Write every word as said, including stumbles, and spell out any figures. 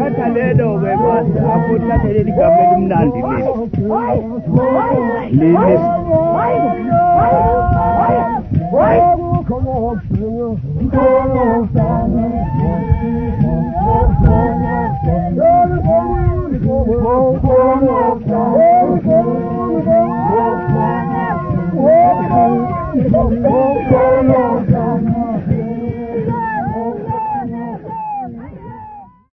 Thatha lelo ke basi apho thatha leli gama elimnandi leli. Leli Oh,